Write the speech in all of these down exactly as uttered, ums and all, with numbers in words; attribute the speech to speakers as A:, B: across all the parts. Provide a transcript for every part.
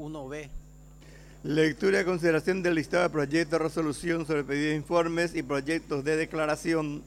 A: uno be.
B: Lectura y consideración del listado de proyectos de resolución sobre pedidos de informes y proyectos de declaración.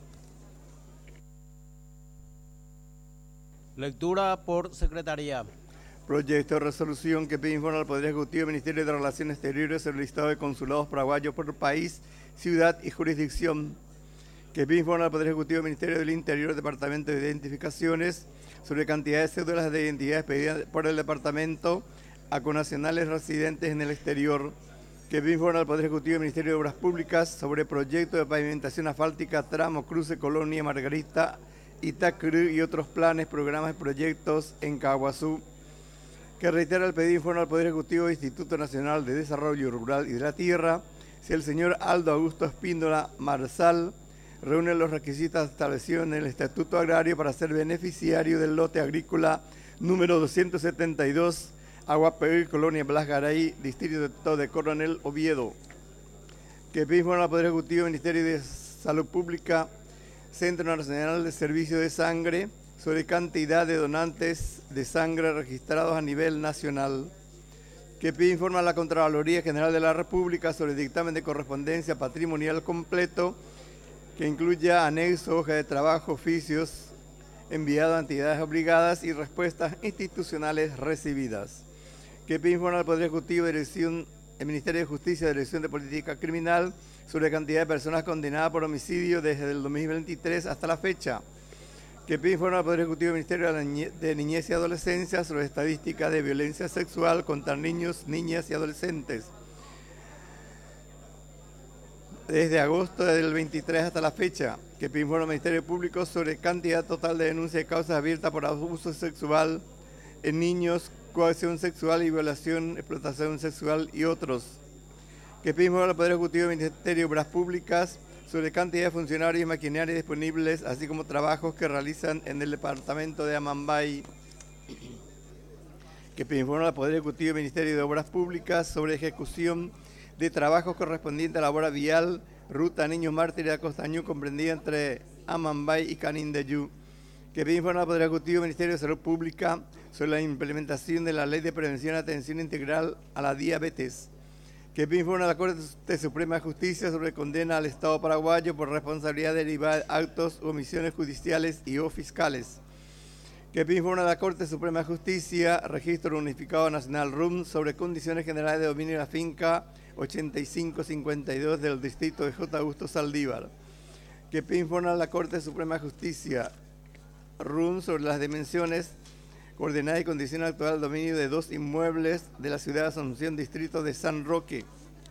A: Lectura por secretaría.
B: Proyecto de resolución que pide informe al Poder Ejecutivo del Ministerio de Relaciones Exteriores sobre el listado de consulados paraguayos por país, ciudad y jurisdicción. Que pide informe al Poder Ejecutivo del Ministerio del Interior, Departamento de Identificaciones, sobre cantidad de cédulas de identidad pedidas por el Departamento a connacionales residentes en el exterior. Que pide informe al Poder Ejecutivo del Ministerio de Obras Públicas sobre proyecto de pavimentación asfáltica, tramo, cruce, colonia, Margarita, Itacru y otros planes, programas y proyectos en Caguazú. Que reitera el pedido de informe al Poder Ejecutivo del Instituto Nacional de Desarrollo Rural y de la Tierra si el señor Aldo Augusto Espíndola Marsal reúne los requisitos establecidos en el Estatuto Agrario para ser beneficiario del lote agrícola número doscientos setenta y dos, Aguapeí, Colonia Blas Garay, Distrito de Coronel Oviedo. Que pide informe al Poder Ejecutivo del Ministerio de Salud Pública, Centro Nacional de Servicio de Sangre, sobre cantidad de donantes de sangre registrados a nivel nacional. Que pide informe a la Contraloría General de la República sobre dictamen de correspondencia patrimonial completo que incluya anexo, hoja de trabajo, oficios enviados a entidades obligadas y respuestas institucionales recibidas. Que pide informe al Poder Ejecutivo, Dirección, el Ministerio de Justicia, Dirección de Política Criminal, sobre cantidad de personas condenadas por homicidio desde el dos mil veintitrés hasta la fecha. Que pide informe al Poder Ejecutivo del Ministerio de Niñez y Adolescencia sobre estadísticas de violencia sexual contra niños, niñas y adolescentes desde agosto del veintitrés hasta la fecha. Que pide informe al Ministerio Público sobre cantidad total de denuncias de causas abiertas por abuso sexual en niños, coacción sexual y violación, explotación sexual y otros. Que pide informe al Poder Ejecutivo del Ministerio de Obras Públicas sobre cantidad de funcionarios y maquinaria disponibles, así como trabajos que realizan en el departamento de Amambay. Que pide informe al Poder Ejecutivo del Ministerio de Obras Públicas sobre ejecución de trabajos correspondientes a la obra vial Ruta Niños Mártires de Acostañú, comprendida entre Amambay y Canindeyú. Que pide informe al Poder Ejecutivo del Ministerio de Salud Pública sobre la implementación de la Ley de Prevención y Atención Integral a la Diabetes. Que pide informe a la Corte Suprema de Justicia sobre condena al Estado paraguayo por responsabilidad derivada de actos u omisiones judiciales y o fiscales. Que pide informe a la Corte Suprema de Justicia, Registro Unificado Nacional R U M, sobre condiciones generales de dominio de la finca ochenta y cinco cincuenta y dos del distrito de J. Augusto Saldívar. Que pide informe a la Corte Suprema de Justicia, R U M, sobre las dimensiones, coordenadas y condiciones actuales del dominio de dos inmuebles de la ciudad de Asunción, distrito de San Roque.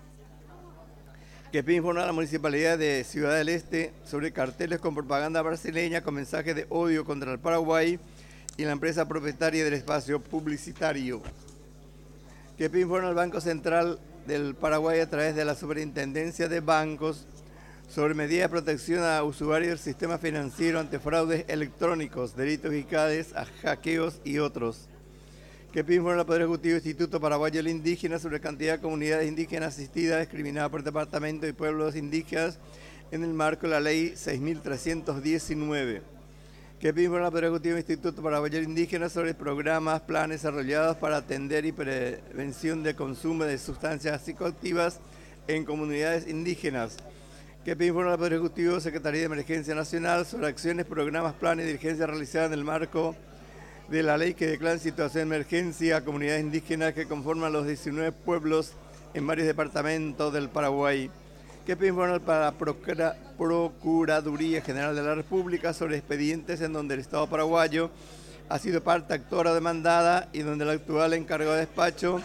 B: Que pide informe a la Municipalidad de Ciudad del Este sobre carteles con propaganda brasileña con mensajes de odio contra el Paraguay y la empresa propietaria del espacio publicitario. Que pide informe al Banco Central del Paraguay a través de la Superintendencia de Bancos sobre medidas de protección a usuarios del sistema financiero ante fraudes electrónicos, delitos fiscales, hackeos y otros. Que pide informe al Poder Ejecutivo Instituto Paraguayo del Indígena sobre cantidad de comunidades indígenas asistidas discriminadas por departamento y pueblos indígenas en el marco de la Ley seis mil trescientos diecinueve. Que pide informe al Poder Ejecutivo Instituto Paraguayo del Indígena sobre programas, planes desarrollados para atender y prevención del consumo de sustancias psicoactivas en comunidades indígenas. Que pide informe al Poder Ejecutivo, Secretaría de Emergencia Nacional sobre acciones, programas, planes y diligencias realizadas en el marco de la ley que declara en situación de emergencia a comunidades indígenas que conforman los diecinueve pueblos en varios departamentos del Paraguay. Que pide informe para la Procuraduría General de la República sobre expedientes en donde el Estado paraguayo ha sido parte actora demandada y donde el actual encargado de despacho,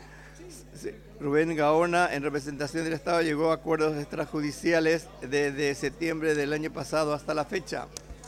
B: Rubén Gaona, en representación del Estado, llegó a acuerdos extrajudiciales desde septiembre del año pasado hasta la fecha.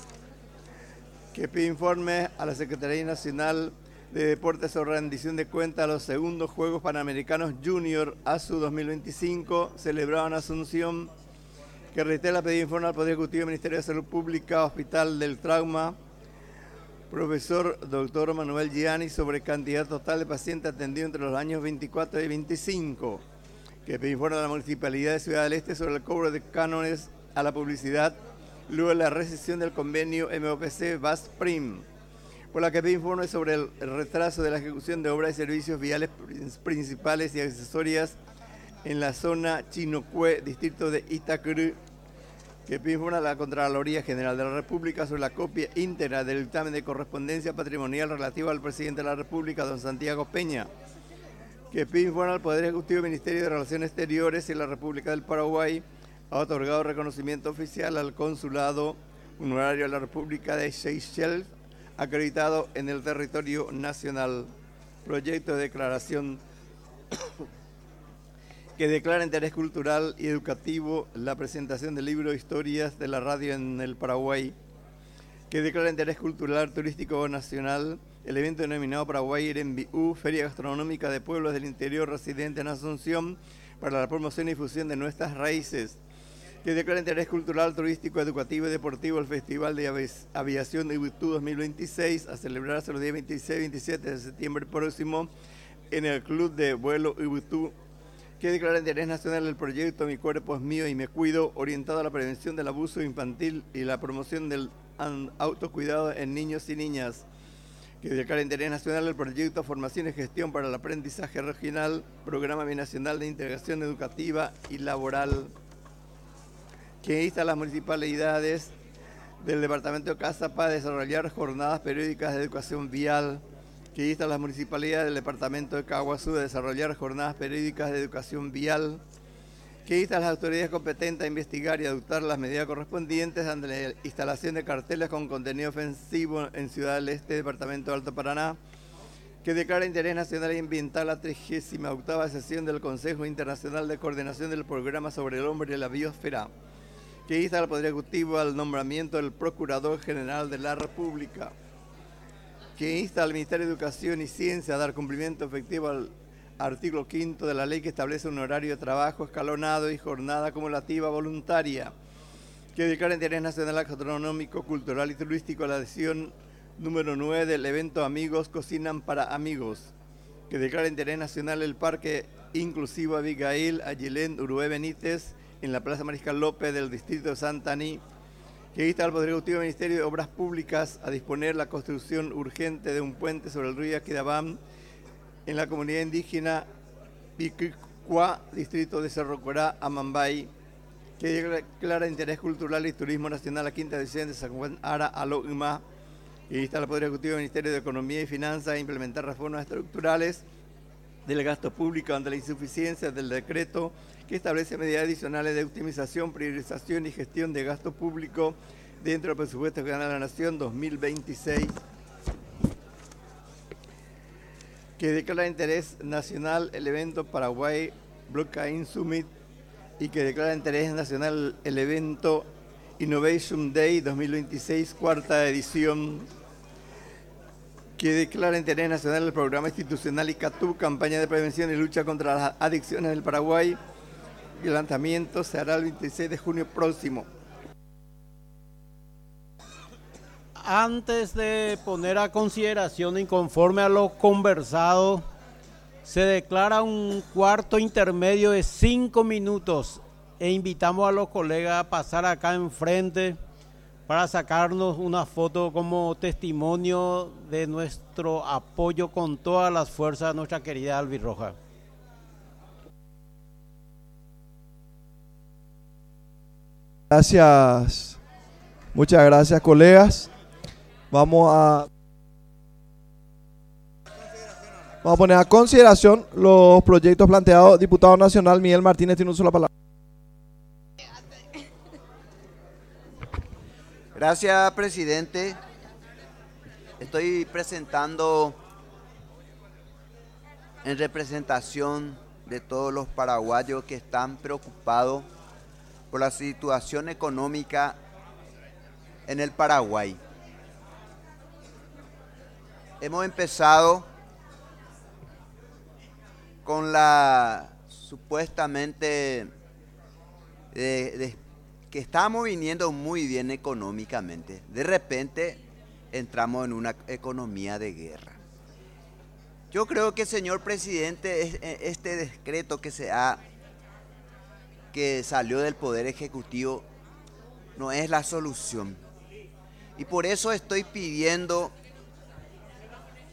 B: Que pide informe a la Secretaría Nacional de Deportes sobre rendición de cuentas a los segundos Juegos Panamericanos Junior A S U dos mil veinticinco, celebrado en Asunción. Que reitera pedido informe al Poder Ejecutivo del Ministerio de Salud Pública, Hospital del Trauma, profesor doctor Manuel Gianni, sobre cantidad total de pacientes atendidos entre los años veinticuatro y veinticinco. Que pide informe a la Municipalidad de Ciudad del Este sobre el cobro de cánones a la publicidad luego de la rescisión del convenio M O P C-Basprim. por la que pide informe sobre el retraso de la ejecución de obras y servicios viales principales y accesorias en la zona Chinocue, distrito de Itacurú, que pide informe a la Contraloría General de la República sobre la copia íntegra del dictamen de correspondencia patrimonial relativo al presidente de la República, don Santiago Peña, que pide informe al Poder Ejecutivo del Ministerio de Relaciones Exteriores y la República del Paraguay ha otorgado reconocimiento oficial al Consulado Honorario de la República de Seychelles, acreditado en el territorio nacional. Proyecto de declaración que declara interés cultural y educativo la presentación del libro Historias de la Radio en el Paraguay, que declara interés cultural turístico nacional el evento denominado Paraguay Irembiú, Feria Gastronómica de Pueblos del Interior residente en Asunción para la promoción y difusión de nuestras raíces, que declara interés cultural, turístico, educativo y deportivo el Festival de Aviación de Ibutú dos mil veintiséis, a celebrarse los días veintiséis y veintisiete de septiembre próximo en el Club de Vuelo Ibutú, que declara interés nacional el proyecto Mi Cuerpo es Mío y Me Cuido, orientado a la prevención del abuso infantil y la promoción del autocuidado en niños y niñas, que declara interés nacional el proyecto Formación y Gestión para el Aprendizaje Regional, Programa Binacional de Integración Educativa y Laboral, que insta a las municipalidades del departamento de Cazapá a desarrollar jornadas periódicas de educación vial, que insta a las municipalidades del departamento de Caguazú a desarrollar jornadas periódicas de educación vial, que insta a las autoridades competentes a investigar y adoptar las medidas correspondientes ante la instalación de carteles con contenido ofensivo en Ciudad del Este, departamento de Alto Paraná, que declara interés nacional y ambiental la trigésima octava sesión del Consejo Internacional de Coordinación del Programa sobre el Hombre y la Biosfera, que insta al Poder Ejecutivo al nombramiento del Procurador General de la República, que insta al Ministerio de Educación y Ciencia a dar cumplimiento efectivo al artículo quinto de la ley que establece un horario de trabajo escalonado y jornada acumulativa voluntaria, que declara interés nacional gastronómico, cultural y turístico a la edición número nueve del evento Amigos Cocinan para Amigos, que declara interés nacional el Parque Inclusivo Abigail Ayilén Urué Benítez en la Plaza Mariscal López del distrito de Santaní, que insta al Poder Ejecutivo del Ministerio de Obras Públicas a disponer la construcción urgente de un puente sobre el río Aquidabam en la comunidad indígena Piquicua, distrito de Cerro Corá, Amambay, que declara interés cultural y turismo nacional a quinta edición de San Juan Ara Alogma, que insta al Poder Ejecutivo del Ministerio de Economía y Finanzas a implementar reformas estructurales del gasto público ante la insuficiencia del decreto que establece medidas adicionales de optimización, priorización y gestión de gasto público dentro del presupuesto general de la Nación dos mil veintiséis, que declara interés nacional el evento Paraguay Blockchain Summit y que declara interés nacional el evento Innovation Day dos mil veintiséis, cuarta edición, que declara interés nacional el programa institucional ICATU, campaña de prevención y lucha contra las adicciones en el Paraguay. El lanzamiento se hará el veintiséis de junio próximo.
A: Antes de poner a consideración y conforme a lo conversado, se declara un cuarto intermedio de cinco minutos e invitamos a los colegas a pasar acá enfrente para sacarnos una foto como testimonio de nuestro apoyo con todas las fuerzas a nuestra querida albirroja.
C: Gracias, muchas gracias, colegas. Vamos a, vamos a poner a consideración los proyectos planteados. Diputado nacional Miguel Martínez tiene uso de la palabra.
D: Gracias, presidente. Estoy presentando en representación de todos los paraguayos que están preocupados por la situación económica en el Paraguay. Hemos empezado con la supuestamente de, de, que estamos viniendo muy bien económicamente. De repente entramos en una economía de guerra. Yo creo que, señor presidente, este decreto que se ha que salió del Poder Ejecutivo no es la solución. Y por eso estoy pidiendo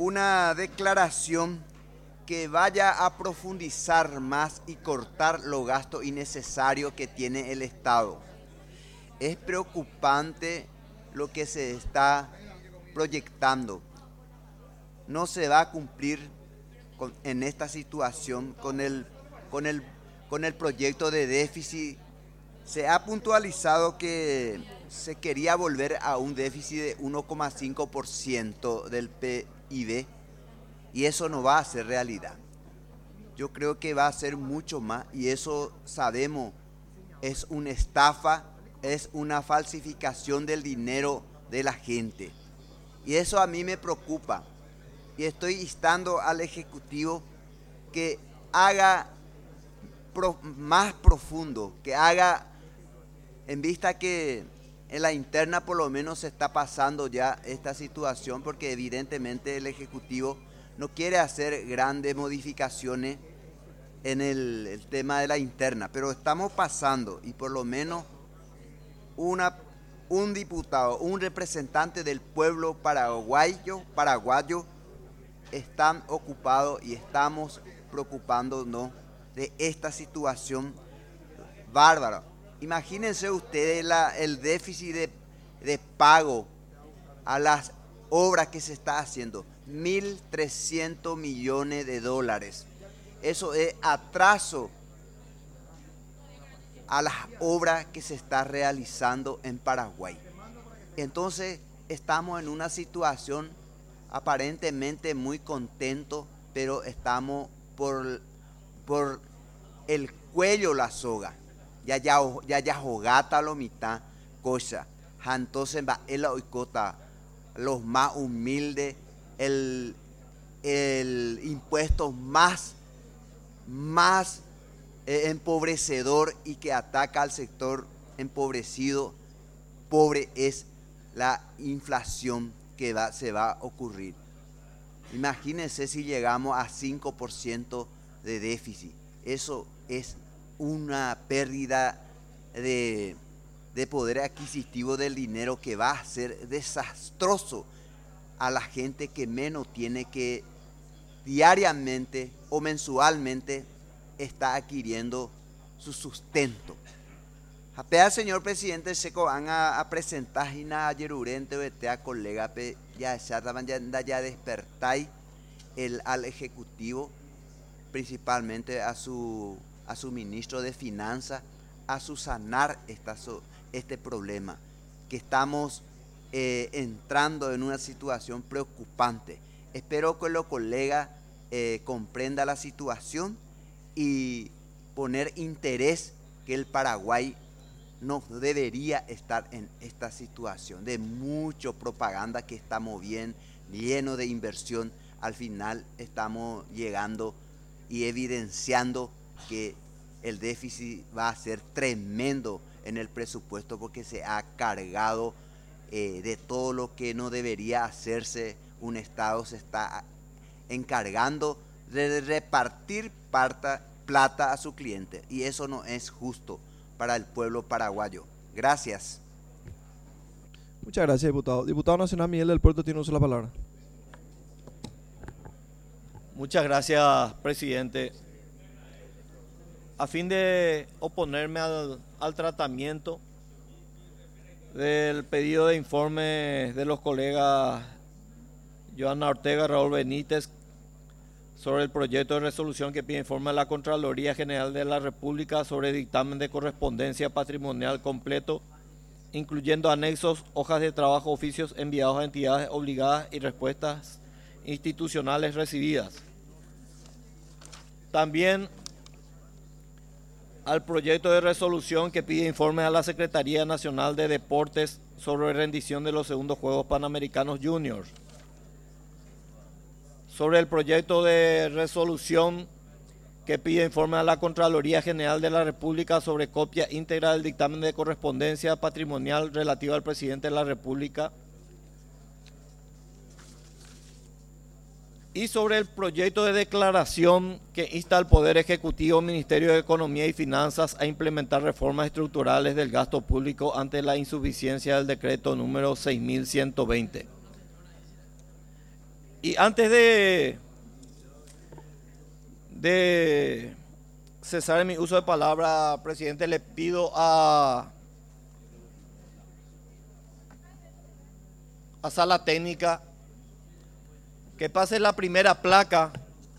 D: una declaración que vaya a profundizar más y cortar los gastos innecesarios que tiene el Estado. Es preocupante lo que se está proyectando. No se va a cumplir con, en esta situación con el, con, el, con el proyecto de déficit. Se ha puntualizado que se quería volver a un déficit de uno coma cinco por ciento del P I B y eso no va a ser realidad. Yo creo que va a ser mucho más y eso sabemos, es una estafa, es una falsificación del dinero de la gente. Y eso a mí me preocupa y estoy instando al Ejecutivo que haga pro, más profundo, que haga, en vista que en la interna por lo menos se está pasando ya esta situación, porque evidentemente el Ejecutivo no quiere hacer grandes modificaciones en el, el tema de la interna, pero estamos pasando y por lo menos una, un diputado, un representante del pueblo paraguayo, paraguayo están ocupados y estamos preocupándonos de esta situación bárbara. Imagínense ustedes la, el déficit de, de pago a las obras que se está haciendo, mil trescientos millones de dólares. Eso es atraso a las obras que se está realizando en Paraguay. Entonces estamos en una situación aparentemente muy contentos, pero estamos por, por el cuello la soga. Ya ya ya ya jogata lo mitad cosa. Entonces va el oicota los más humildes, el, el impuesto más, más eh, empobrecedor y que ataca al sector empobrecido, pobre es la inflación que va, se va a ocurrir. Imagínense si llegamos a cinco por ciento de déficit. Eso es una pérdida de, de poder adquisitivo del dinero que va a ser desastroso a la gente que menos tiene, que diariamente o mensualmente está adquiriendo su sustento. Apea, señor presidente, se van a, a presentar y na yerurente vete a colega pe ya ya ya despertáis el al ejecutivo, principalmente a su a su ministro de Finanzas, a subsanar esta, este problema, que estamos eh, entrando en una situación preocupante. Espero que los colegas eh, comprendan la situación y poner interés, que el Paraguay no debería estar en esta situación de mucha propaganda, que estamos bien, lleno de inversión. Al final estamos llegando y evidenciando que el déficit va a ser tremendo en el presupuesto, porque se ha cargado eh, de todo lo que no debería hacerse. Un Estado se está encargando de repartir parta, plata a su cliente, y eso no es justo para el pueblo paraguayo. Gracias.
C: Muchas gracias, diputado. Diputado nacional Miguel del Puerto tiene uso de la palabra.
E: Muchas gracias, presidente. A fin de oponerme al, al tratamiento del pedido de informe de los colegas Joana Ortega y Raúl Benítez sobre el proyecto de resolución que pide informe a la Contraloría General de la República sobre dictamen de correspondencia patrimonial completo, incluyendo anexos, hojas de trabajo, oficios enviados a entidades obligadas y respuestas institucionales recibidas. También al proyecto de resolución que pide informes a la Secretaría Nacional de Deportes sobre rendición de los segundos Juegos Panamericanos Juniors. Sobre el proyecto de resolución que pide informe a la Contraloría General de la República sobre copia íntegra del dictamen de correspondencia patrimonial relativo al presidente de la República. Y sobre el proyecto de declaración que insta al Poder Ejecutivo, Ministerio de Economía y Finanzas a implementar reformas estructurales del gasto público ante la insuficiencia del decreto número seis mil ciento veinte. Y antes de, de cesar en mi uso de palabra, presidente, le pido a, a Sala Técnica que pase la primera placa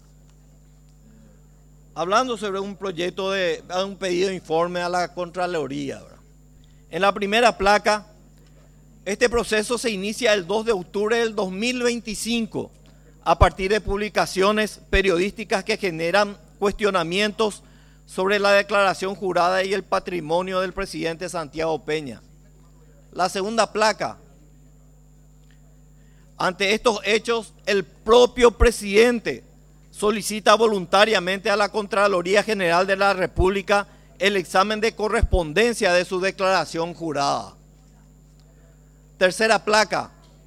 E: hablando sobre un proyecto de un pedido de informe a la Contraloría, ¿verdad? En la primera placa, este proceso se inicia el dos de octubre del dos mil veinticinco a partir de publicaciones periodísticas que generan cuestionamientos sobre la declaración jurada y el patrimonio del presidente Santiago Peña. La segunda placa. Ante estos hechos, el propio presidente solicita voluntariamente a la Contraloría General de la República el examen de correspondencia de su declaración jurada. Tercera placa.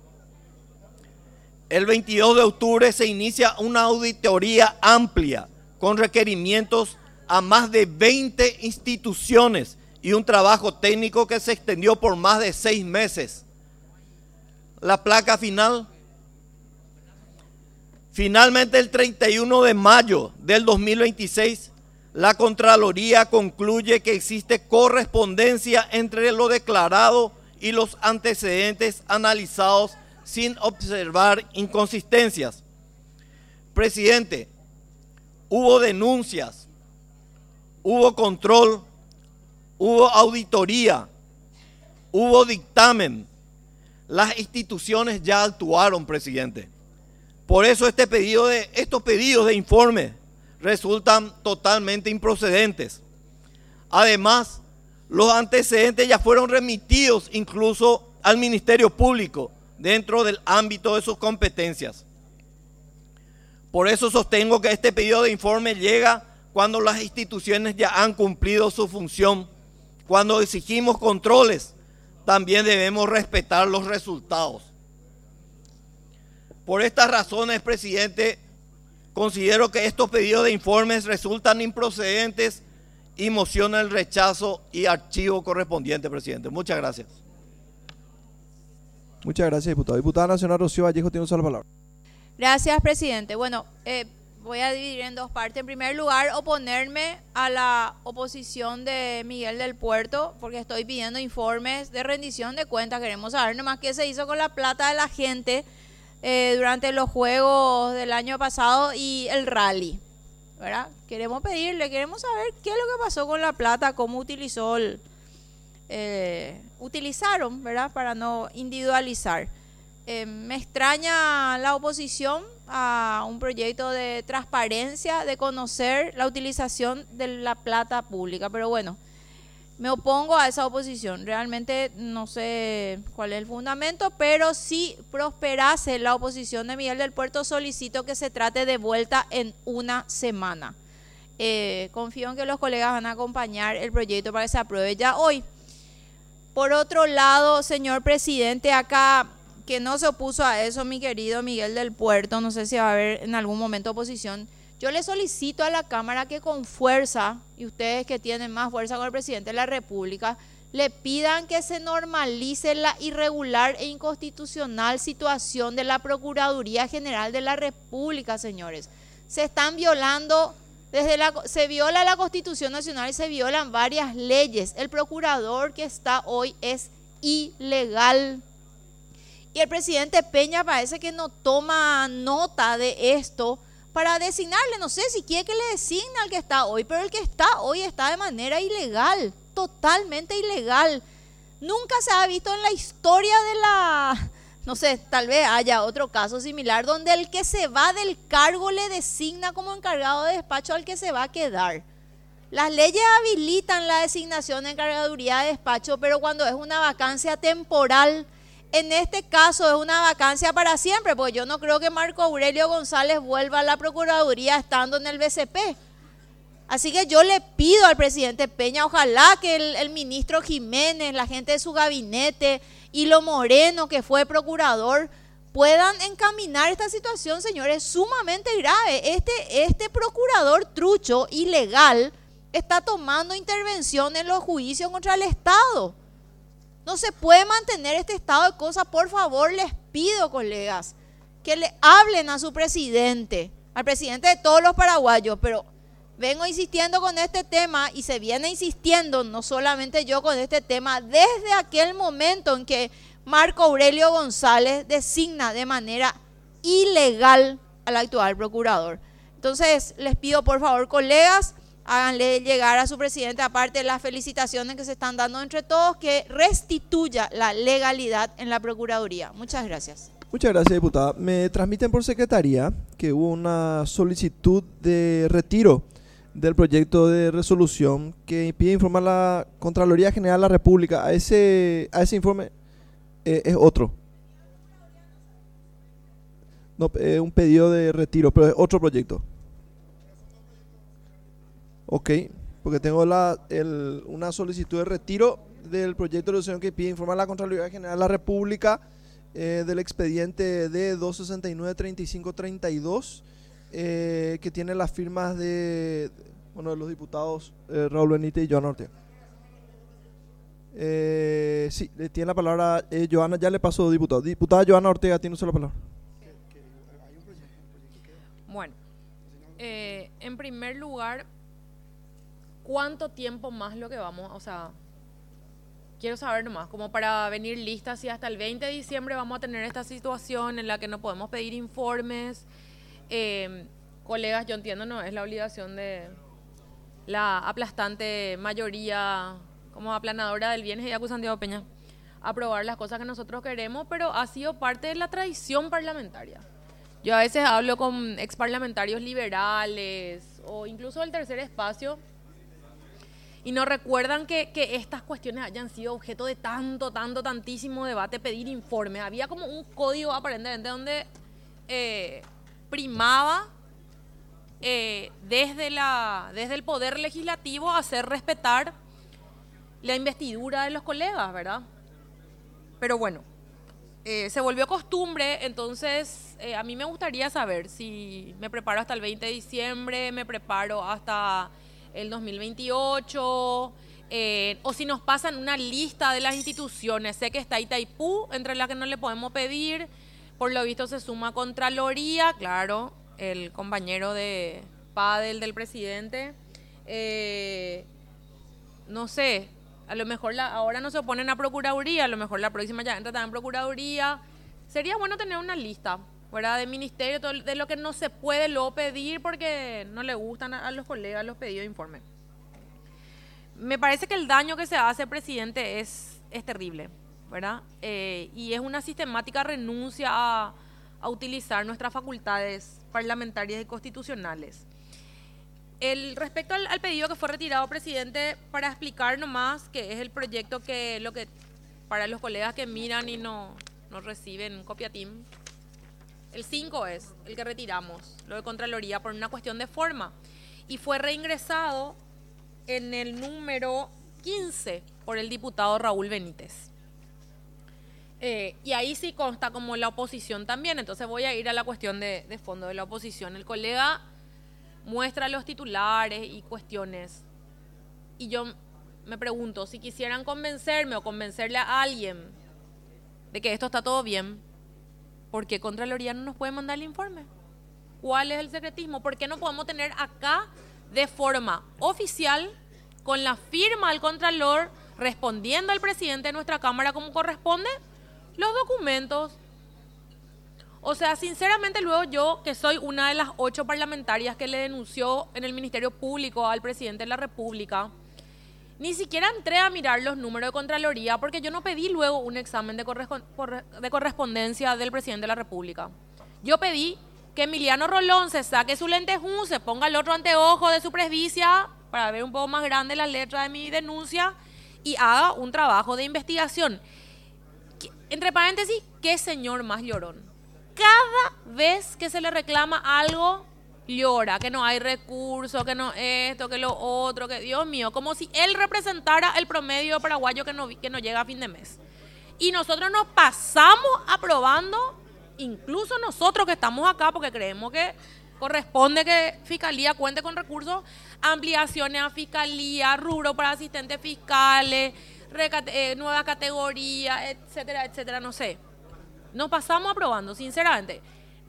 E: El veintidós de octubre se inicia una auditoría amplia con requerimientos a más de veinte instituciones y un trabajo técnico que se extendió por más de seis meses. La placa final. Finalmente, el treinta y uno de mayo del dos mil veintiséis, la Contraloría concluye que existe correspondencia entre lo declarado y los antecedentes analizados sin observar inconsistencias. Presidente, hubo denuncias, hubo control, hubo auditoría, hubo dictamen. Las instituciones ya actuaron, presidente. Por eso este pedido de, estos pedidos de informe resultan totalmente improcedentes. Además, los antecedentes ya fueron remitidos incluso al Ministerio Público dentro del ámbito de sus competencias. Por eso sostengo que este pedido de informe llega cuando las instituciones ya han cumplido su función. Cuando exigimos controles, también debemos respetar los resultados. Por estas razones, presidente, considero que estos pedidos de informes resultan improcedentes y mociono el rechazo y archivo correspondiente, presidente. Muchas gracias.
C: Muchas gracias, diputado. Diputada Nacional Rocío Vallejo tiene un solo palabra.
F: Gracias, presidente. Bueno, eh, voy a dividir en dos partes. En primer lugar, oponerme a la oposición de Miguel del Puerto, porque estoy pidiendo informes de rendición de cuentas. Queremos saber nomás qué se hizo con la plata de la gente eh, durante los juegos del año pasado y el rally, ¿verdad? Queremos pedirle, queremos saber qué es lo que pasó con la plata, cómo utilizó el, eh, utilizaron, ¿verdad? Para no individualizar. Eh, me extraña la oposición a un proyecto de transparencia, de conocer la utilización de la plata pública, pero bueno, me opongo a esa oposición. Realmente no sé cuál es el fundamento, pero si prosperase la oposición de Miguel del Puerto, solicito que se trate de vuelta en una semana. Eh, confío en que los colegas van a acompañar el proyecto para que se apruebe ya hoy. Por otro lado, señor presidente, acá que no se opuso a eso mi querido Miguel del Puerto, no sé si va a haber en algún momento oposición, yo le solicito a la Cámara que con fuerza, y ustedes que tienen más fuerza con el presidente de la República, le pidan que se normalice la irregular e inconstitucional situación de la Procuraduría General de la República, señores. Se están violando, desde la, se viola la Constitución Nacional y se violan varias leyes. El procurador que está hoy es ilegal. Y el presidente Peña parece que no toma nota de esto para designarle, no sé si quiere que le designe al que está hoy, pero el que está hoy está de manera ilegal, totalmente ilegal. Nunca se ha visto en la historia de la, no sé, tal vez haya otro caso similar, donde el que se va del cargo le designa como encargado de despacho al que se va a quedar. Las leyes habilitan la designación de encargaduría de despacho, pero cuando es una vacancia temporal, en este caso es una vacancia para siempre, porque yo no creo que Marco Aurelio González vuelva a la Procuraduría estando en el B C P. Así que yo le pido al presidente Peña, ojalá que el, el ministro Jiménez, la gente de su gabinete y lo Moreno, que fue procurador, puedan encaminar esta situación, señores, sumamente grave. Este, este procurador trucho, ilegal, está tomando intervención en los juicios contra el Estado. No se puede mantener este estado de cosas. Por favor, les pido, colegas, que le hablen a su presidente, al presidente de todos los paraguayos, pero vengo insistiendo con este tema y se viene insistiendo, no solamente yo con este tema, desde aquel momento en que Marco Aurelio González designa de manera ilegal al actual procurador. Entonces, les pido por favor, colegas, háganle llegar a su presidente, aparte de las felicitaciones que se están dando entre todos, que restituya la legalidad en la Procuraduría. Muchas gracias.
C: Muchas gracias, diputada. Me transmiten por secretaría que hubo una solicitud de retiro del proyecto de resolución que pide informar a la Contraloría General de la República. A ese, a ese informe eh, es otro. No, es un pedido de retiro, pero es otro proyecto. Ok, porque tengo la, el, una solicitud de retiro del proyecto de resolución que pide informar a la Contraloría General de la República eh, del expediente D doscientos sesenta y nueve, treinta y cinco, treinta y dos, eh, que tiene las firmas de, bueno, de los diputados eh, Raúl Benítez y Joana Ortega. Eh, sí, tiene la palabra eh, Joana, ya le paso, diputado. Diputada Joana Ortega, tiene usted la palabra.
G: Bueno, eh, en primer lugar, ¿cuánto tiempo más lo que vamos? O sea, quiero saber nomás, como para venir lista si hasta el veinte de diciembre vamos a tener esta situación en la que no podemos pedir informes. Eh, colegas, yo entiendo, no es la obligación de la aplastante mayoría como aplanadora del bienes y Yacu Santiago Peña aprobar las cosas que nosotros queremos, pero ha sido parte de la tradición parlamentaria. Yo a veces hablo con exparlamentarios liberales o incluso del tercer espacio y no recuerdan que, que estas cuestiones hayan sido objeto de tanto, tanto, tantísimo debate, pedir informes. Había como un código aparentemente donde eh, primaba eh, desde, la, desde el poder legislativo hacer respetar la investidura de los colegas, ¿verdad? Pero bueno, eh, se volvió costumbre, entonces eh, a mí me gustaría saber si me preparo hasta el veinte de diciembre, me preparo hasta el dos mil veintiocho, eh, o si nos pasan una lista de las instituciones. Sé que está Itaipú, entre las que no le podemos pedir, por lo visto se suma Contraloría, claro, el compañero de pádel del presidente, eh, no sé, a lo mejor la, ahora no se oponen a Procuraduría, a lo mejor la próxima ya entra también en Procuraduría. Sería bueno tener una lista, ¿verdad?, de ministerio, todo, de lo que no se puede luego pedir porque no le gustan a, a los colegas los pedidos de informe. Me parece que el daño que se hace, presidente, es, es terrible, ¿verdad? Eh, y es una sistemática renuncia a, a utilizar nuestras facultades parlamentarias y constitucionales. El, respecto al, al pedido que fue retirado, presidente, para explicar nomás que es el proyecto que, lo que para los colegas que miran y no, no reciben copia T I M, el cinco es el que retiramos, lo de Contraloría, por una cuestión de forma, y fue reingresado en el número quince por el diputado Raúl Benítez. Eh, y ahí sí consta como la oposición también, entonces voy a ir a la cuestión de, de fondo de la oposición. El colega muestra los titulares y cuestiones, y yo me pregunto, si quisieran convencerme o convencerle a alguien de que esto está todo bien, ¿por qué Contraloría no nos puede mandar el informe? ¿Cuál es el secretismo? ¿Por qué no podemos tener acá de forma oficial, con la firma del Contralor, respondiendo al presidente de nuestra Cámara como corresponde, los documentos? O sea, sinceramente, luego yo, que soy una de las ocho parlamentarias que le denunció en el Ministerio Público al presidente de la República, ni siquiera entré a mirar los números de Contraloría porque yo no pedí luego un examen de, correspo- de correspondencia del presidente de la República. Yo pedí que Emiliano Rolón se saque su lentejún, se ponga el otro anteojo de su presbicia para ver un poco más grande la letra de mi denuncia y haga un trabajo de investigación. Entre paréntesis, ¿qué señor más llorón? Cada vez que se le reclama algo, llora, que no hay recursos, que no esto, que lo otro, que Dios mío, como si él representara el promedio paraguayo que no, que no llega a fin de mes. Y nosotros nos pasamos aprobando, incluso nosotros que estamos acá, porque creemos que corresponde que Fiscalía cuente con recursos, ampliaciones a Fiscalía, rubro para asistentes fiscales, recate, eh, nueva categoría, etcétera, etcétera, no sé. Nos pasamos aprobando, sinceramente.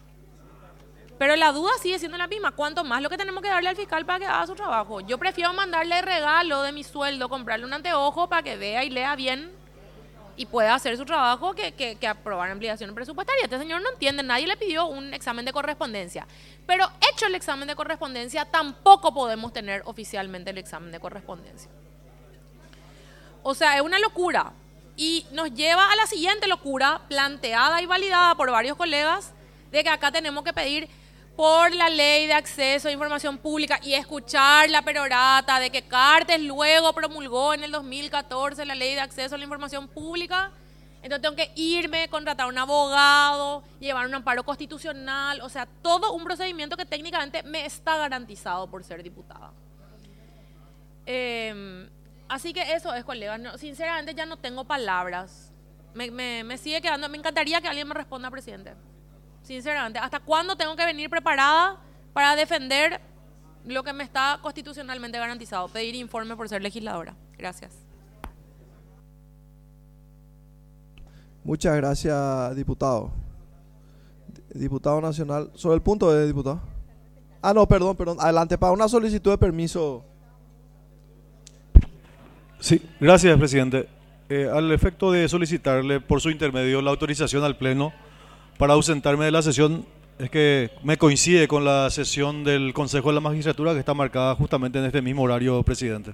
G: Pero la duda sigue siendo la misma. ¿Cuánto más lo que tenemos que darle al fiscal para que haga su trabajo? Yo prefiero mandarle regalo de mi sueldo, comprarle un anteojo para que vea y lea bien y pueda hacer su trabajo que, que, que aprobar ampliación presupuestaria. Este señor no entiende, nadie le pidió un examen de correspondencia. Pero hecho el examen de correspondencia, tampoco podemos tener oficialmente el examen de correspondencia. O sea, es una locura. Y nos lleva a la siguiente locura, planteada y validada por varios colegas, de que acá tenemos que pedir por la ley de acceso a información pública y escuchar la perorata de que Cartes luego promulgó en el dos mil catorce la ley de acceso a la información pública. Entonces tengo que irme, contratar un abogado, llevar un amparo constitucional, o sea, todo un procedimiento que técnicamente me está garantizado por ser diputada. Eh, así que eso es, colegas. No, sinceramente ya no tengo palabras. Me, me, me sigue quedando, me encantaría que alguien me responda, presidente. Sinceramente, ¿hasta cuándo tengo que venir preparada para defender lo que me está constitucionalmente garantizado? Pedir informe por ser legisladora. Gracias.
C: Muchas gracias, diputado. Diputado nacional. Sobre el punto de diputado. Ah, no, perdón, perdón. Adelante, para una solicitud de permiso.
H: Sí, gracias, presidente. Eh, al efecto de solicitarle por su intermedio la autorización al Pleno para ausentarme de la sesión, es que me coincide con la sesión del Consejo de la Magistratura que está marcada justamente en este mismo horario, presidente.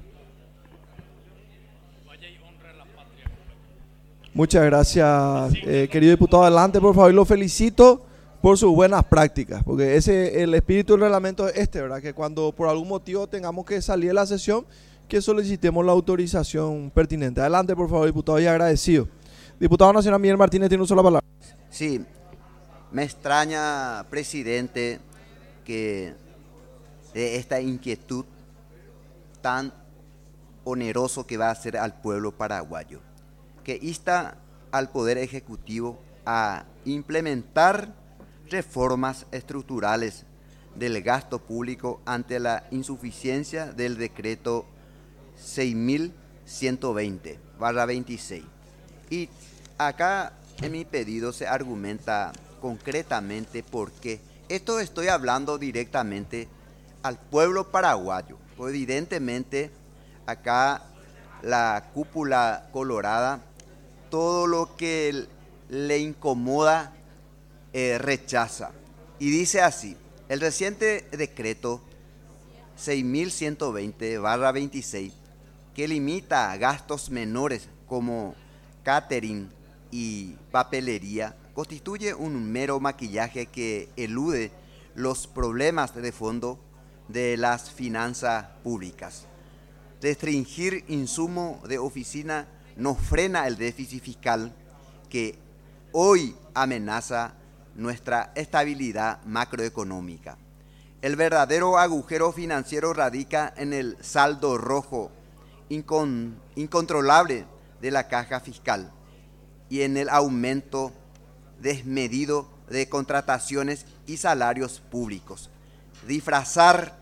C: Muchas gracias, eh, querido diputado. Adelante, por favor, y lo felicito por sus buenas prácticas, porque ese el espíritu del reglamento es este, ¿verdad? Que cuando por algún motivo tengamos que salir de la sesión, que solicitemos la autorización pertinente. Adelante, por favor, diputado, y agradecido. Diputado nacional Miguel Martínez tiene una sola palabra.
D: Sí, me extraña, presidente, que de esta inquietud tan oneroso que va a ser al pueblo paraguayo, que insta al Poder Ejecutivo a implementar reformas estructurales del gasto público ante la insuficiencia del decreto seis mil ciento veinte barra veintiséis. Y acá en mi pedido se argumenta concretamente porque esto estoy hablando directamente al pueblo paraguayo. Pues evidentemente acá la cúpula colorada, todo lo que le incomoda eh, rechaza. Y dice así: el reciente decreto seis mil ciento veinte barra veintiséis, que limita gastos menores como catering y papelería, constituye un mero maquillaje que elude los problemas de fondo de las finanzas públicas. Restringir insumo de oficina no frena el déficit fiscal que hoy amenaza nuestra estabilidad macroeconómica. El verdadero agujero financiero radica en el saldo rojo incon, incontrolable de la caja fiscal y en el aumento desmedido de contrataciones y salarios públicos. Disfrazar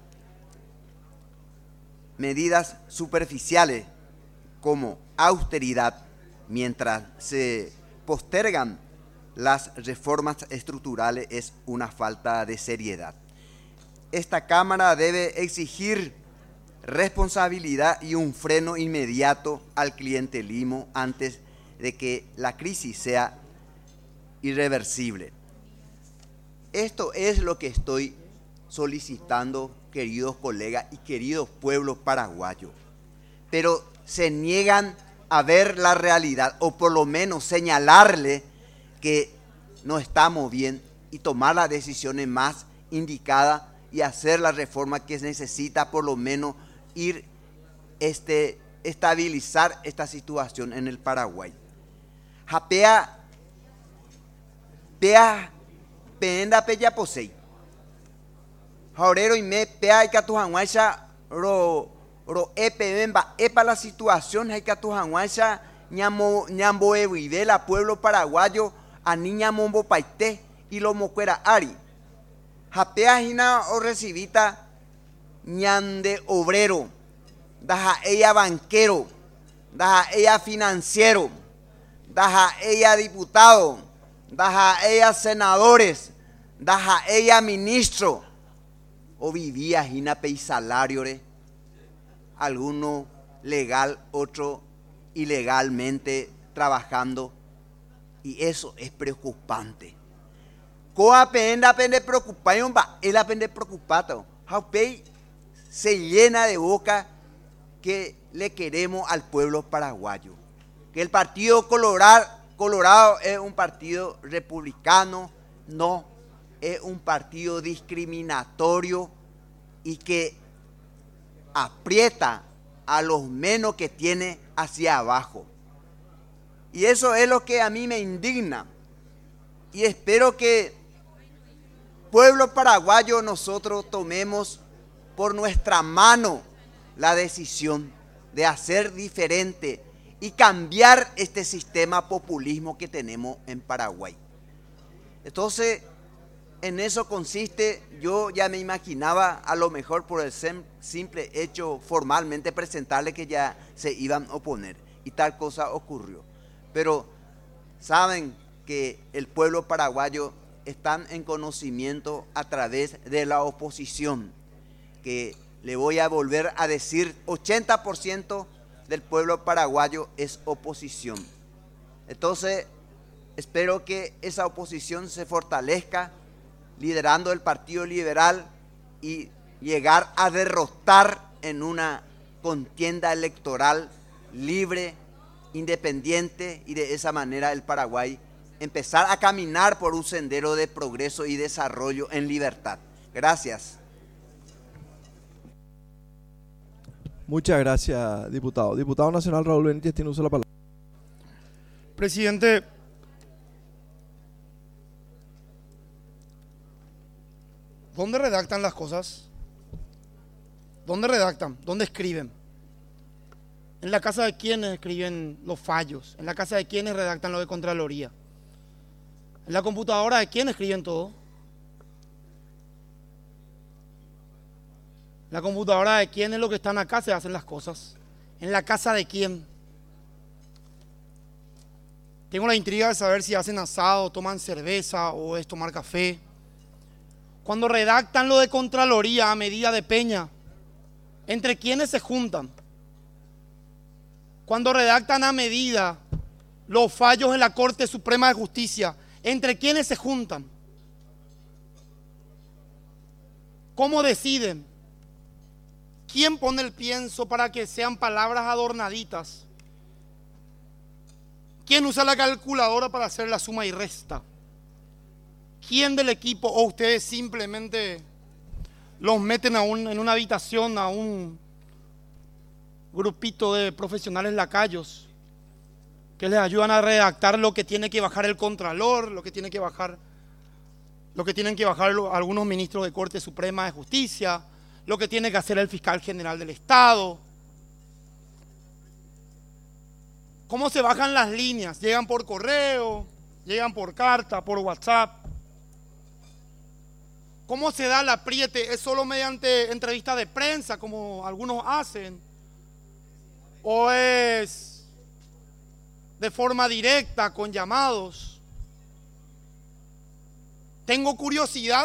D: medidas superficiales como austeridad mientras se postergan las reformas estructurales es una falta de seriedad. Esta Cámara debe exigir responsabilidad y un freno inmediato al clientelismo antes de que la crisis sea irreversible. Esto es lo que estoy solicitando, queridos colegas y queridos pueblos paraguayos. Pero se niegan a ver la realidad, o por lo menos señalarle que no estamos bien y tomar las decisiones más indicadas y hacer la reforma que necesita, por lo menos ir este, estabilizar esta situación en el Paraguay. Japea, pea, peenda peya posei. Jaurero y me pea y catujanguacha ro ro epe bemba epa la situación hay catujanguacha ñamo ñambo evivela pueblo paraguayo a niña mombo paité y lo mocuera ari. Japea hina o recibita ñande obrero, daja ella banquero, daja ella financiero, daja ella diputado, daja ella senadores, daja ella ministro, o vivía hina salario, alguno legal, otro ilegalmente trabajando, y eso es preocupante. Coa penda pende preocupado, él pende preocupado. Jaupey se llena de boca que le queremos al pueblo paraguayo, que el partido Colorado, Colorado es un partido republicano, no, es un partido discriminatorio y que aprieta a los menos que tiene hacia abajo. Y eso es lo que a mí me indigna. Y espero que pueblo paraguayo nosotros tomemos por nuestra mano la decisión de hacer diferente y cambiar este sistema populismo que tenemos en Paraguay. Entonces, en eso consiste, yo ya me imaginaba, a lo mejor por el simple hecho formalmente presentarle, que ya se iban a oponer, y tal cosa ocurrió. Pero saben que el pueblo paraguayo está en conocimiento a través de la oposición, que le voy a volver a decir, ochenta por ciento del pueblo paraguayo es oposición. Entonces, espero que esa oposición se fortalezca, liderando el Partido Liberal, y llegar a derrotar en una contienda electoral libre, independiente, y de esa manera el Paraguay empezar a caminar por un sendero de progreso y desarrollo en libertad. Gracias.
C: Muchas gracias, diputado. Diputado nacional Raúl Benítez tiene uso de la palabra.
I: Presidente, ¿dónde redactan las cosas? ¿Dónde redactan? ¿Dónde escriben? ¿En la casa de quiénes escriben los fallos? ¿En la casa de quiénes redactan lo de Contraloría? ¿En la computadora de quién escriben todo? ¿En la computadora de quién es lo que están acá se hacen las cosas? ¿En la casa de quién? Tengo la intriga de saber si hacen asado, toman cerveza o es tomar café. Cuando redactan lo de Contraloría a medida de Peña, ¿entre quiénes se juntan? Cuando redactan a medida los fallos en la Corte Suprema de Justicia, ¿entre quiénes se juntan? ¿Cómo deciden? ¿Quién pone el pienso para que sean palabras adornaditas? ¿Quién usa la calculadora para hacer la suma y resta? ¿Quién del equipo, o ustedes simplemente los meten a un, en una habitación a un grupito de profesionales lacayos que les ayudan a redactar lo que tiene que bajar el Contralor, lo que tiene que bajar, lo que tienen que bajar algunos ministros de Corte Suprema de Justicia, lo que tiene que hacer el fiscal general del Estado? ¿Cómo se bajan las líneas? ¿Llegan por correo? ¿Llegan por carta? ¿Por WhatsApp? ¿Cómo se da el apriete? ¿Es solo mediante entrevistas de prensa, como algunos hacen? ¿O es de forma directa, con llamados? Tengo curiosidad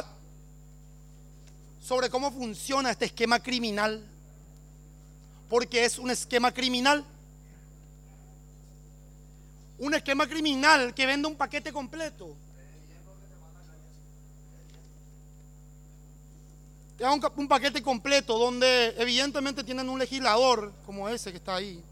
I: sobre cómo funciona este esquema criminal, porque es un esquema criminal. Un esquema criminal que vende un paquete completo. Te da un, un paquete completo donde evidentemente tienen un legislador como ese que está ahí,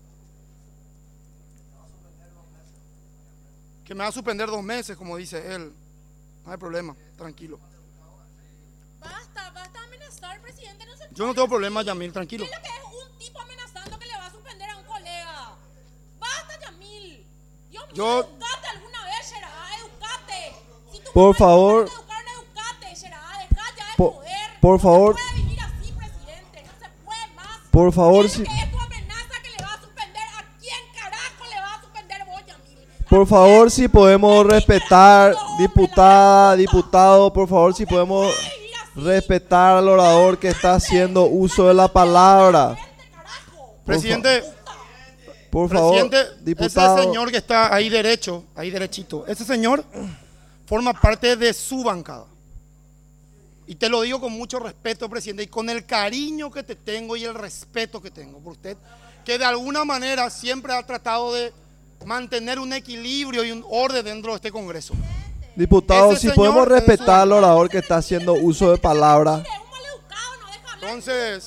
I: que me va a suspender dos meses, como dice él. No hay problema, tranquilo.
F: Basta, basta amenazar, presidente. No se
I: Yo no tengo problema, Yamil, tranquilo.
F: ¿Qué es lo que es un tipo amenazando que le va a suspender a un colega? Basta, Yamil. Dios mío,
C: Yo-
F: educate alguna vez, Sherá, educate. Si tu
C: Por
F: mamá
C: favor.
F: no te educaron, educate, Sherá, dejá ya de
C: Por-
F: joder.
C: por favor.
F: No se puede vivir así, presidente, no se puede más.
C: Por favor,
F: ¿Qué es
C: si,
F: lo que es tu amenaza que le va a suspender? ¿A quién carajo le va a suspender vos, Yamil? ¿A
C: por
F: quién?
C: favor, si podemos
F: ¿A quién
C: respetar,
F: carajo, hombre,
C: diputada,
F: la verdad?
C: diputado, por favor,
F: No
C: si
F: se
C: podemos
F: puede vivir así.
C: respetar al orador que está haciendo uso de la palabra.
I: Presidente,
C: Por favor,
I: presidente,
C: diputado.
I: ese señor que está ahí derecho, ahí derechito, ese señor forma parte de su bancada. y te lo digo con mucho respeto, presidente, y con el cariño que te tengo y el respeto que tengo por usted, que de alguna manera siempre ha tratado de mantener un equilibrio y un orden dentro de este Congreso.
C: Diputado,
I: Ese
C: si
I: señor
C: podemos
I: es
C: respetar
I: un-
C: al orador que está haciendo uso de palabra.
I: Entonces,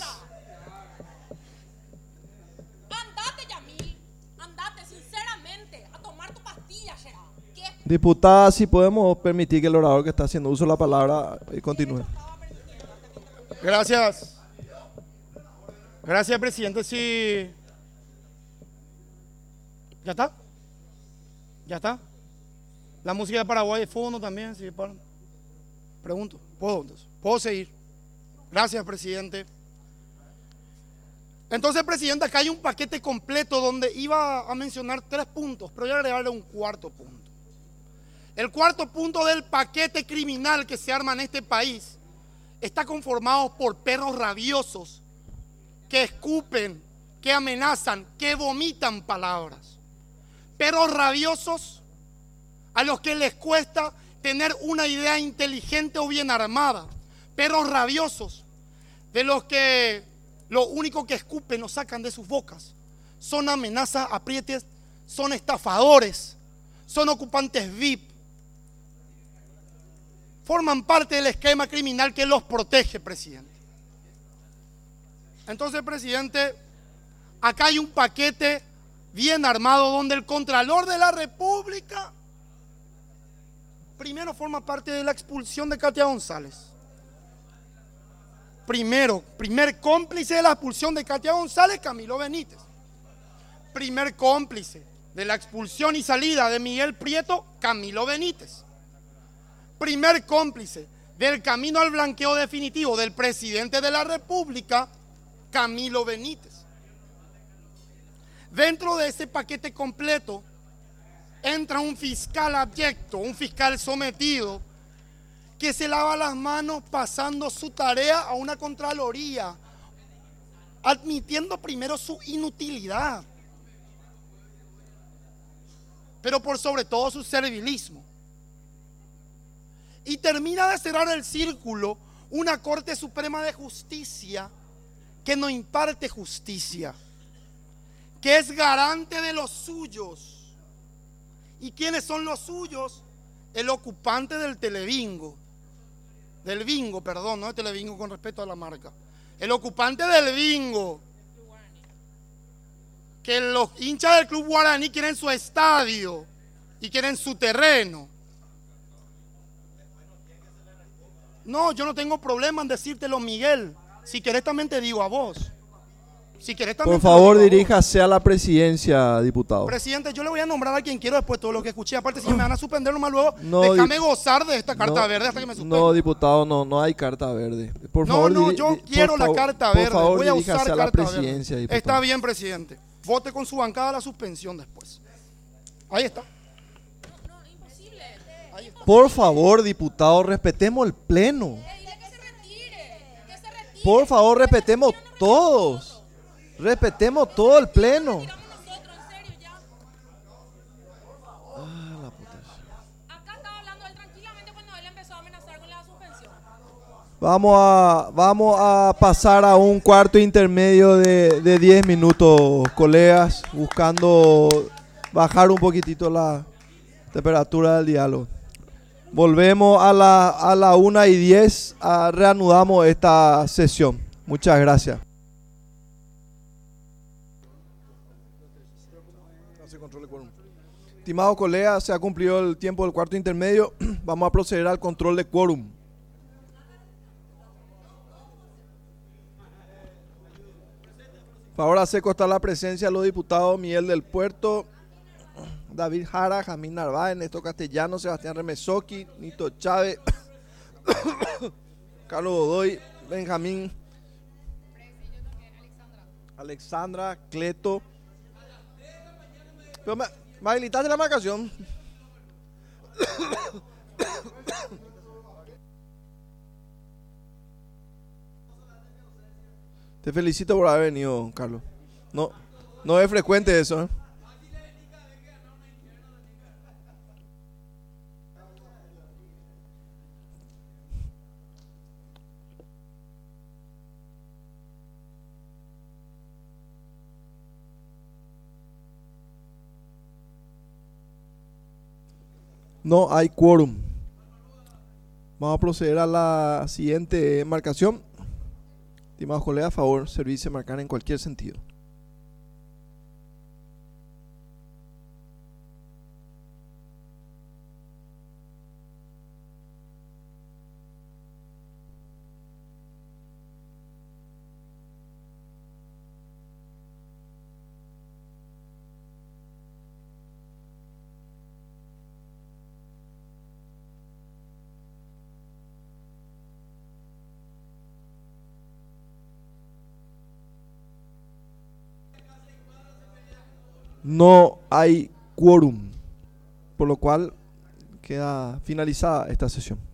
J: Andate, Yamil. Andate, sinceramente, a tomar tu pastilla, Gerard. ¿Qué?
C: Diputada, si podemos permitir que el orador que está haciendo uso de la palabra eh, continúe.
I: gracias. Gracias, presidente. Sí. ¿Ya está? ¿Ya está? La música de Paraguay de fondo también, sí, para- pregunto. ¿Puedo, entonces? ¿Puedo seguir? Gracias, presidente. Entonces, presidente, acá hay un paquete completo donde iba a mencionar tres puntos, pero voy a agregarle un cuarto punto. El cuarto punto del paquete criminal que se arma en este país está conformado por perros rabiosos que escupen, que amenazan, que vomitan palabras. Perros rabiosos a los que les cuesta tener una idea inteligente o bien armada. Perros rabiosos de los que lo único que escupen o sacan de sus bocas son amenazas, aprietes, son estafadores, son ocupantes V I P. Forman parte del esquema criminal que los protege, presidente. Entonces, presidente, acá hay un paquete bien armado donde el Contralor de la República primero forma parte de la expulsión de Katia González. Primero, primer cómplice de la expulsión de Katia González, Camilo Benítez. Primer cómplice de la expulsión y salida de Miguel Prieto, Camilo Benítez. Primer cómplice del camino al blanqueo definitivo del presidente de la República, Camilo Benítez. Dentro de ese paquete completo entra un fiscal abyecto, un fiscal sometido, que se lava las manos pasando su tarea a una contraloría, admitiendo primero su inutilidad, pero por sobre todo su servilismo. Y termina de cerrar el círculo una Corte Suprema de Justicia que no imparte justicia, que es garante de los suyos. ¿Y quiénes son los suyos? El ocupante del Telebingo, del bingo, perdón, no de Telebingo con respeto a la marca. El ocupante del bingo, que los hinchas del Club Guaraní quieren su estadio y quieren su terreno. No, yo no tengo problema en decírtelo, Miguel. Si querés también te digo a vos. Si querés también
C: Por
I: te lo
C: favor,
I: digo a vos.
C: diríjase a la presidencia, diputado.
I: Presidente, yo le voy a nombrar a quien quiero después de todo lo que escuché. Aparte, si me van a suspender nomás luego,
C: No,
I: déjame
C: dip-
I: gozar de esta carta
C: No,
I: verde hasta que me suspendan.
C: No, diputado, no, no hay carta verde. Por
I: No,
C: favor,
I: no,
C: diri-
I: yo
C: di-
I: quiero
C: por
I: la
C: favor-
I: carta
C: por
I: verde.
C: favor,
I: Voy a
C: diríjase
I: usar
C: a la
I: carta
C: presidencia,
I: verde.
C: diputado.
I: Está bien, presidente. Vote con su bancada la suspensión después. Ahí está. Ahí está.
C: Por favor, diputado, respetemos el pleno. Por favor, respetemos todos. Respetemos todo el pleno. Ah, la puta.
J: Acá estaba hablando él tranquilamente cuando él empezó a amenazar con la suspensión.
C: Vamos a, vamos a pasar a un cuarto intermedio de, de diez minutos, colegas, buscando bajar un poquitito la temperatura del diálogo. Volvemos a la, a la una y diez, a, reanudamos esta sesión. Muchas gracias. Estimados colegas, se ha cumplido el tiempo del cuarto intermedio. Vamos a proceder al control de quórum. Favor hace constar la presencia de los diputados Miguel del Puerto, David Jara, Jamín Narváez, Néstor Castellano, Sebastián Remesoki, Nito Chávez, Carlos Godoy, Benjamín, Alexandra, Cleto. Pero me, me habilitaste la marcación. Te felicito por haber venido, Carlos. No, no es frecuente eso, ¿eh? No hay quórum. Vamos a proceder a la siguiente marcación. Estimados colegas, a favor, servirse marcar en cualquier sentido. No hay quórum, por lo cual queda finalizada esta sesión.